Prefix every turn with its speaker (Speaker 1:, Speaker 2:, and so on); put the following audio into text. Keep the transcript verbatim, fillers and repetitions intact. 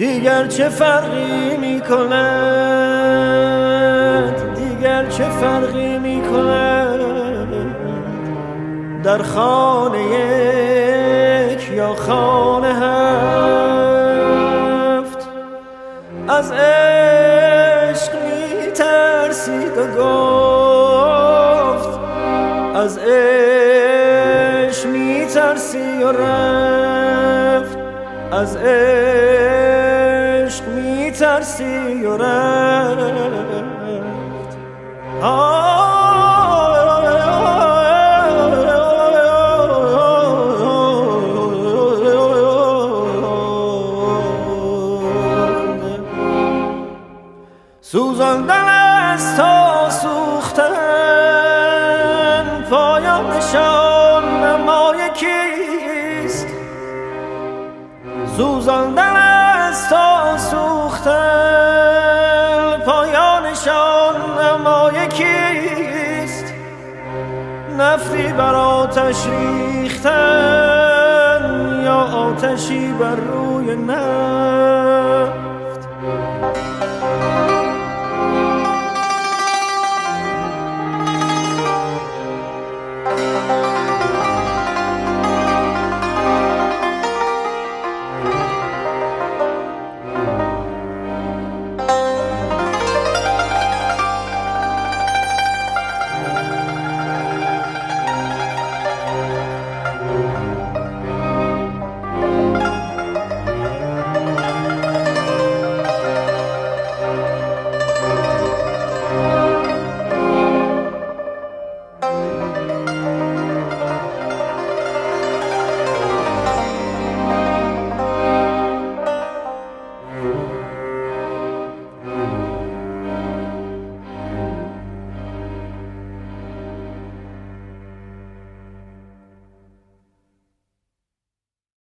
Speaker 1: دیگر چه فرقی می کند، دیگر چه فرقی می کند، در خانه یک یا خانه هفت. از عشق می ترسید و گفت، از عشق می ترسی و رفت، از عشق می ترسی و رفت. سوزاندن است تا سوختن، پایانشان نمای کیست؟ سوزاندن است تا سوختن، پایانشان نمای کیست؟ نفتی بر آتش ریختن یا آتشی بر روی نفت.